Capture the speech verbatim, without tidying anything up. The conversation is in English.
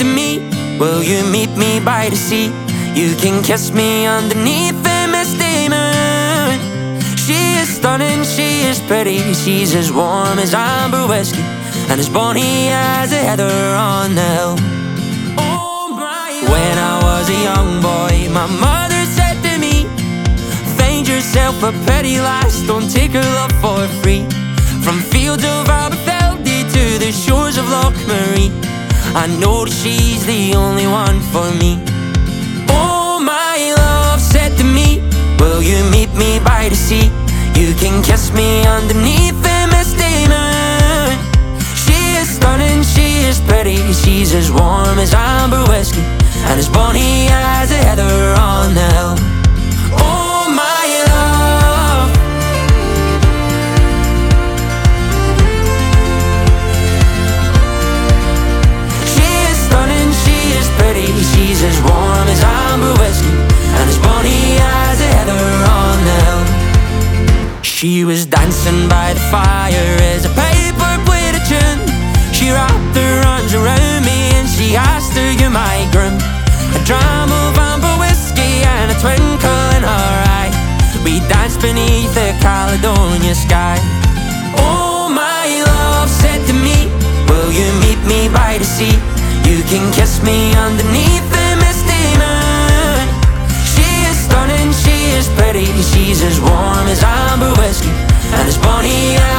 to me, will you meet me by the sea? You can kiss me underneath the misty moon. She is stunning, she is pretty, she's as warm as amber whiskey and as bonny as a heather on the hill. Oh my love. When I was a young boy, my mother said to me, find yourself a pretty lass, don't take her love for free. From fields of Aberfeldy to the shores of Loch Marie, I know that she's the only one for me. Oh my love said to me, will you meet me by the sea? You can kiss me underneath the misty moon. She is stunning, she is pretty, she's as warm as amber whiskey and as bonny as a heather on the hill. Oh my love. She is stunning, she is pretty, she's as warm as amber whiskey and as bonny as a heather on the hill. She was dancing by the fire as a piper played a tune. She wrapped her arms around me and she asked, are you my groom? A dram of amber whiskey and a twinkle in her eye. We danced beneath the Caledonia sky. Oh my love said to me, will you meet me by the sea? You can kiss me underneath the misty moon. She is stunning, she is pretty, she's as warm as amber whiskey and as bonny as